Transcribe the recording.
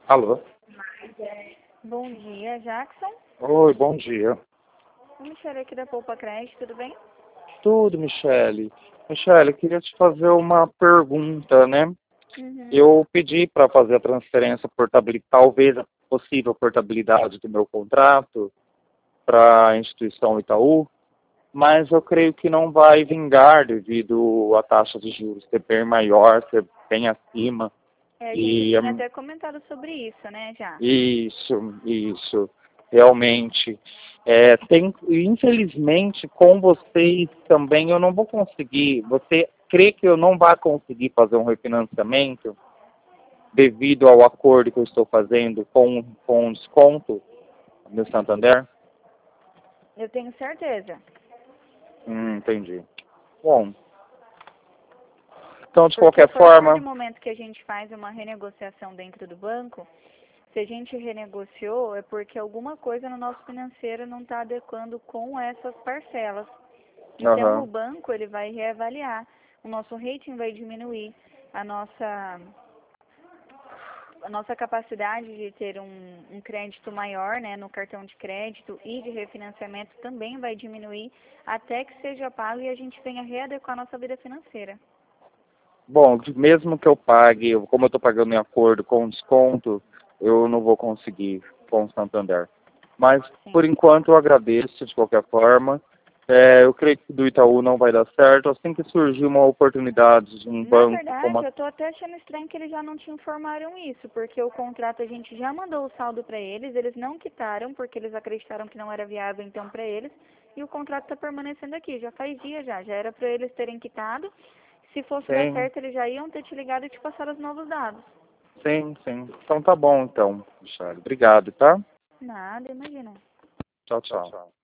Alô? Bom dia, Jackson. Oi, bom dia. Michele aqui da Poupa Crédito, tudo bem? Tudo, Michele. Michele, eu queria te fazer uma pergunta, né? Uhum. Eu pedi para fazer a transferência talvez a possível portabilidade do meu contrato para a instituição Itaú, mas eu creio que não vai vingar devido à taxa de juros ser bem maior, ser bem acima. A gente E tinha até comentado sobre isso, né, já. isso, realmente. Infelizmente, com vocês também eu não vou conseguir. Você crê que eu não vá conseguir fazer um refinanciamento devido ao acordo que eu estou fazendo com desconto no Santander? Eu tenho certeza. Entendi. Bom, então de Porque qualquer foi a partir forma, do momento que a gente faz uma renegociação dentro do banco, se a gente renegociou, é porque alguma coisa no nosso financeiro não está adequando com essas parcelas. Então, o aham, banco ele vai reavaliar. O nosso rating vai diminuir. A nossa capacidade de ter um crédito maior, né, no cartão de crédito e de refinanciamento também vai diminuir até que seja pago e a gente venha readequar a nossa vida financeira. bom, mesmo que eu pague, como eu estou pagando em acordo com desconto, eu não vou conseguir com o Santander. Mas, por Sim. enquanto, eu agradeço de qualquer forma. Eu creio que do Itaú não vai dar certo. Assim que surgir uma oportunidade de um Na banco como verdade, eu tô até achando estranho que eles já não te informaram isso, porque o contrato a gente já mandou o saldo para eles não quitaram, porque eles acreditaram que não era viável então para eles, e o contrato está permanecendo aqui, já faz dias já era para eles terem quitado. Se fosse dar sim, certo, eles já iam ter te ligado e te passado os novos dados. sim. Então tá bom, então, Michele. Obrigado, tá? Nada, imagina. Tchau, tchau.